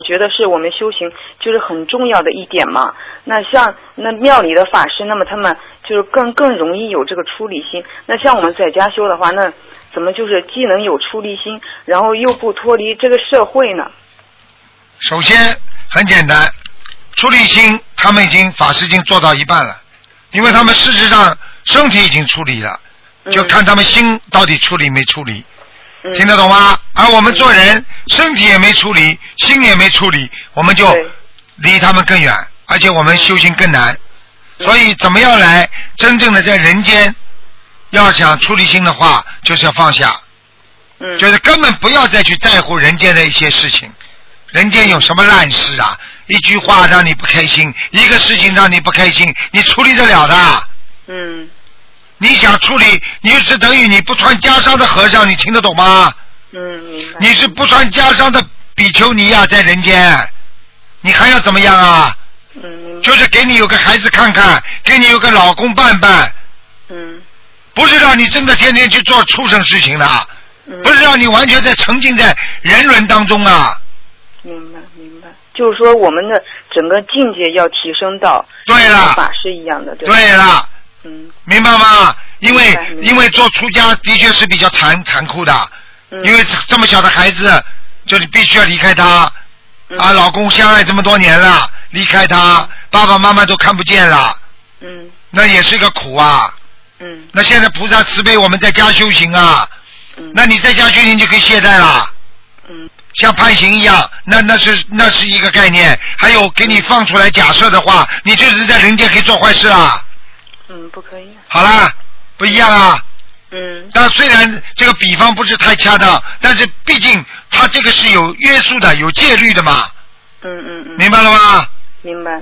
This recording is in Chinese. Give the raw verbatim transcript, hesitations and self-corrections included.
觉得是我们修行就是很重要的一点嘛。那像那庙里的法师，那么他们就是更更容易有这个出离心。那像我们在家修的话，那怎么就是既能有出离心，然后又不脱离这个社会呢？ 首先很简单，出离心他们已经法师已经做到一半了，因为他们事实上身体已经处理了，就看他们心到底处理没处理。嗯、听得懂吗？而我们做人、嗯、身体也没处理，心也没处理，我们就离他们更远，而且我们修行更难。嗯、所以怎么样来真正的在人间要想出离心的话，就是要放下，嗯、就是根本不要再去在乎人间的一些事情。人间有什么烂事啊？一句话让你不开心，一个事情让你不开心，你处理得了的？嗯。你想处理，你是等于你不穿袈裟的和尚，你听得懂吗？嗯，明白。你是不穿袈裟的比丘尼啊，在人间，你还要怎么样啊？嗯，就是给你有个孩子看看，给你有个老公伴伴。嗯。不是让你真的天天去做畜生事情的，嗯、不是让你完全在沉浸在人伦当中啊。 明白，明白。就是说，我们的整个境界要提升到对了法师一样的，对吧？ 对了。 嗯， 明白吗？因为因为做出家的确是比较残残酷的，嗯、因为这么小的孩子，就你必须要离开他，嗯、啊，老公相爱这么多年了，离开他，爸爸妈妈都看不见了，嗯，那也是个苦啊，嗯，那现在菩萨慈悲，我们在家修行啊，嗯，那你在家修行就可以懈怠了，嗯，像判刑一样，那那是那是一个概念，还有给你放出来假设的话，你就是在人间可以做坏事啊。 嗯，不可以。 好啦，不一样啊。嗯。但虽然这个比方不是太恰当，但是毕竟它这个是有约束的、有戒律的嘛。嗯嗯嗯。明白了吗？ 明白。